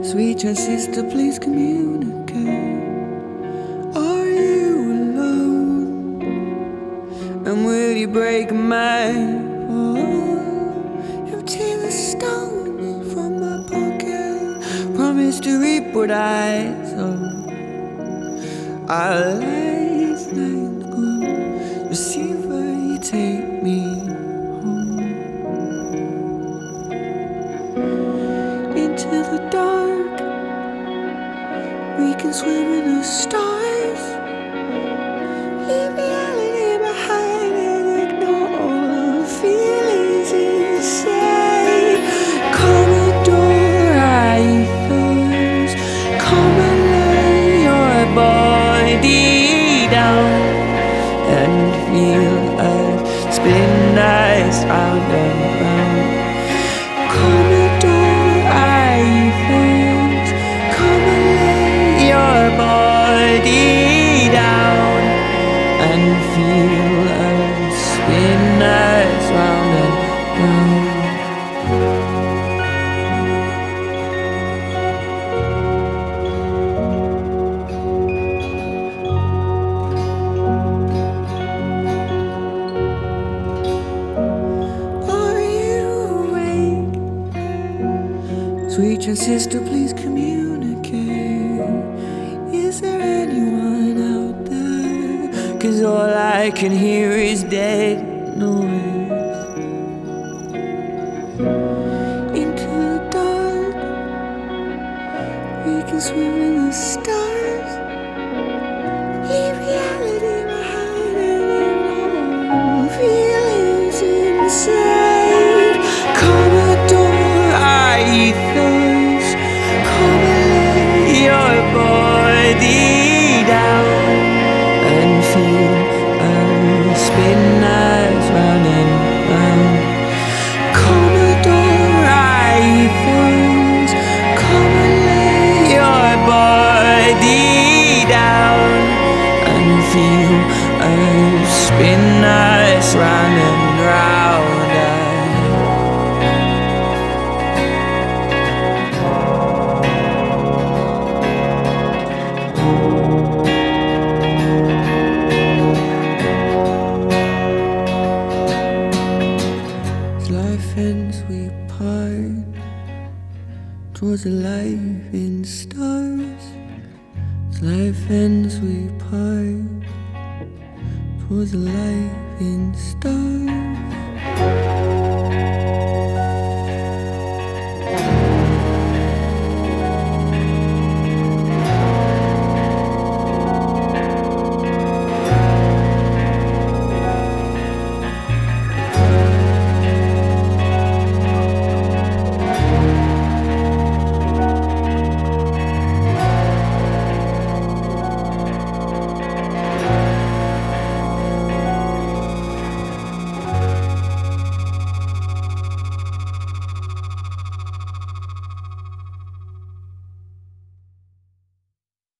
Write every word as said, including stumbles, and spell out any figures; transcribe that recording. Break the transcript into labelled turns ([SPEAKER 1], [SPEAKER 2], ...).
[SPEAKER 1] Sweet transistor, please communicate. Are you alone? And will you break my heart? Empty the stones from my pocket. Promise to reap what I sow. Our lives lines grow. Receive where you take me home. Into the dark, we can swim in the stars. Leave reality behind and ignore all the feelings inside. Commodore, I thirst. Come and lay your body down and feel us spin us round and round. Commodore, I thirst. Come and lay your body down and feel us spin us round and round. Are you awake? Sweet transistor, please communicate. Is there anyone out there? 'Cause all I can hear is dead noise. Into the dark, we can swim in the stars. Leave reality behind and ignore feelings inside. Commodore, I thirst. Come and lay your body down and feel us spin us round and round. Commodore, I thirst. Come and lay your body down and feel us spin us round and round. As life ends, we part towards a life in stars. As life ends, we part towards a life in stars.